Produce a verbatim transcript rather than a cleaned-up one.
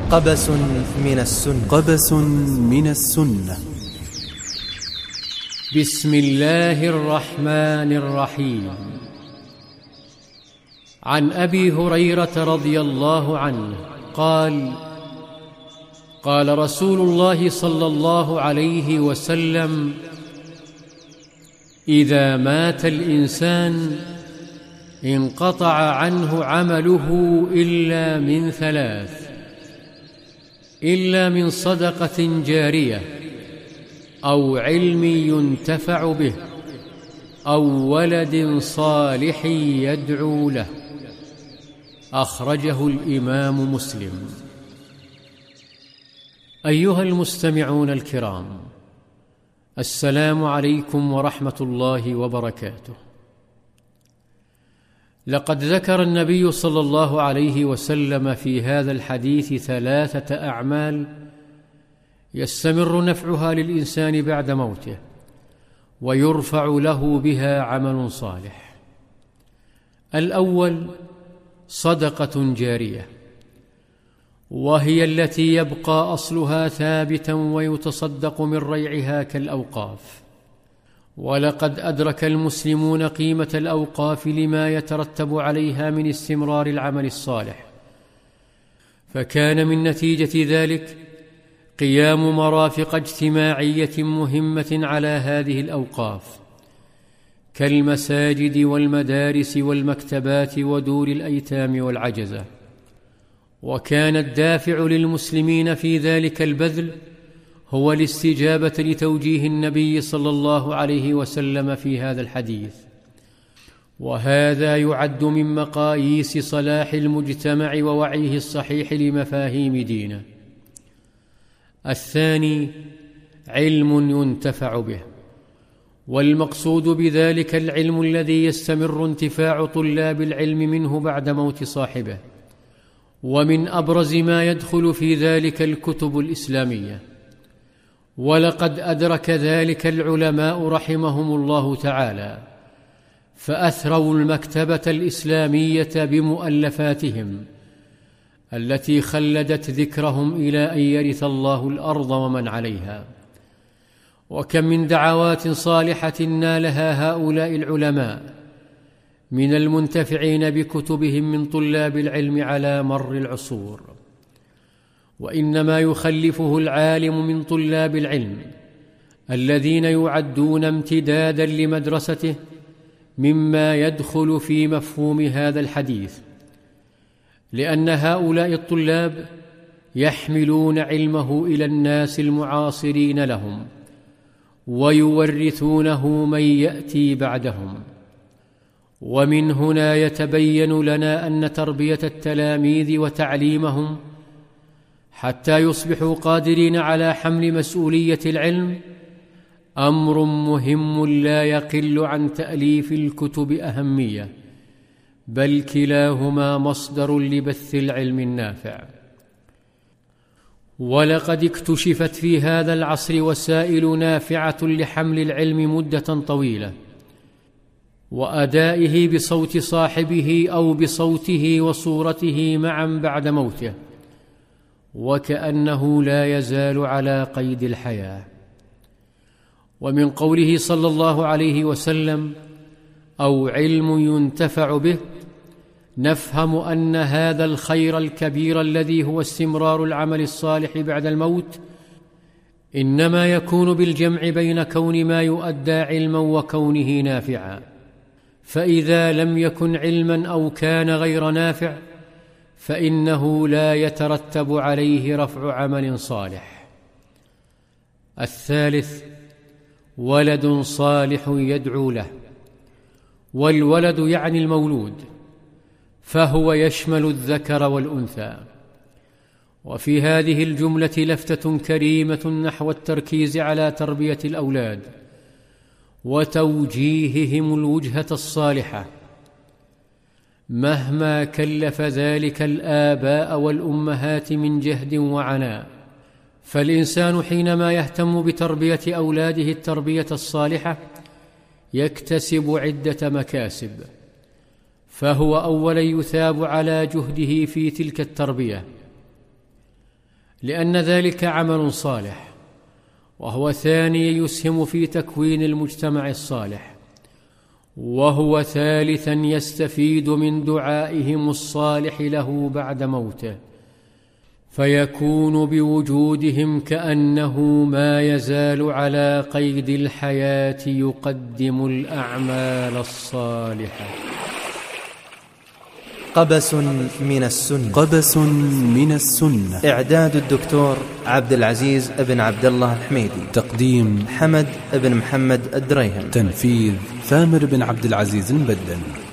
قبس من السنة قبس من السنة. بسم الله الرحمن الرحيم. عن أبي هريرة رضي الله عنه قال: قال رسول الله صلى الله عليه وسلم: إذا مات الإنسان انقطع عنه عمله إلا من ثلاث: إلا من صدقة جارية، أو علم ينتفع به، أو ولد صالح يدعو له. أخرجه الإمام مسلم. أيها المستمعون الكرام، السلام عليكم ورحمة الله وبركاته. لقد ذكر النبي صلى الله عليه وسلم في هذا الحديث ثلاثة أعمال يستمر نفعها للإنسان بعد موته، ويرفع له بها عمل صالح. الأول صدقة جارية، وهي التي يبقى أصلها ثابتا ويتصدق من ريعها كالأوقاف. ولقد أدرك المسلمون قيمة الأوقاف لما يترتب عليها من استمرار العمل الصالح، فكان من نتيجة ذلك قيام مرافق اجتماعية مهمة على هذه الأوقاف، كالمساجد والمدارس والمكتبات ودور الأيتام والعجزة. وكان الدافع للمسلمين في ذلك البذل هو الاستجابة لتوجيه النبي صلى الله عليه وسلم في هذا الحديث، وهذا يعد من مقاييس صلاح المجتمع ووعيه الصحيح لمفاهيم دينه. الثاني علم ينتفع به، والمقصود بذلك العلم الذي يستمر انتفاع طلاب العلم منه بعد موت صاحبه. ومن أبرز ما يدخل في ذلك الكتب الإسلامية، ولقد أدرك ذلك العلماء رحمهم الله تعالى، فأثروا المكتبة الإسلامية بمؤلفاتهم التي خلدت ذكرهم إلى أن يرث الله الأرض ومن عليها. وكم من دعوات صالحة نالها هؤلاء العلماء من المنتفعين بكتبهم من طلاب العلم على مر العصور. وإنما يخلفه العالم من طلاب العلم الذين يعدون امتدادا لمدرسته مما يدخل في مفهوم هذا الحديث، لأن هؤلاء الطلاب يحملون علمه إلى الناس المعاصرين لهم، ويورثونه من يأتي بعدهم. ومن هنا يتبين لنا أن تربية التلاميذ وتعليمهم حتى يصبحوا قادرين على حمل مسؤولية العلم أمر مهم لا يقل عن تأليف الكتب أهمية، بل كلاهما مصدر لبث العلم النافع. ولقد اكتشفت في هذا العصر وسائل نافعة لحمل العلم مدة طويلة، وأدائه بصوت صاحبه أو بصوته وصورته معا بعد موته، وكأنه لا يزال على قيد الحياة. ومن قوله صلى الله عليه وسلم: أو علم ينتفع به، نفهم أن هذا الخير الكبير الذي هو استمرار العمل الصالح بعد الموت إنما يكون بالجمع بين كون ما يؤدى علما وكونه نافعا. فإذا لم يكن علما أو كان غير نافع فإنه لا يترتب عليه رفع عمل صالح. الثالث ولد صالح يدعو له، والولد يعني المولود، فهو يشمل الذكر والأنثى. وفي هذه الجملة لفتة كريمة نحو التركيز على تربية الأولاد وتوجيههم الوجهة الصالحة، مهما كلف ذلك الآباء والأمهات من جهد وعناء. فالإنسان حينما يهتم بتربية أولاده التربية الصالحة يكتسب عدة مكاسب، فهو أولا يثاب على جهده في تلك التربية، لأن ذلك عمل صالح، وهو ثاني يسهم في تكوين المجتمع الصالح، وهو ثالثا يستفيد من دعائهم الصالح له بعد موته، فيكون بوجودهم كأنه ما يزال على قيد الحياة يقدم الأعمال الصالحة. قبس من السنة. قبس من السنة. إعداد الدكتور عبد العزيز بن عبد الله الحميدي. تقديم حمد بن محمد الدريهم. تنفيذ ثامر بن عبد العزيز البدن.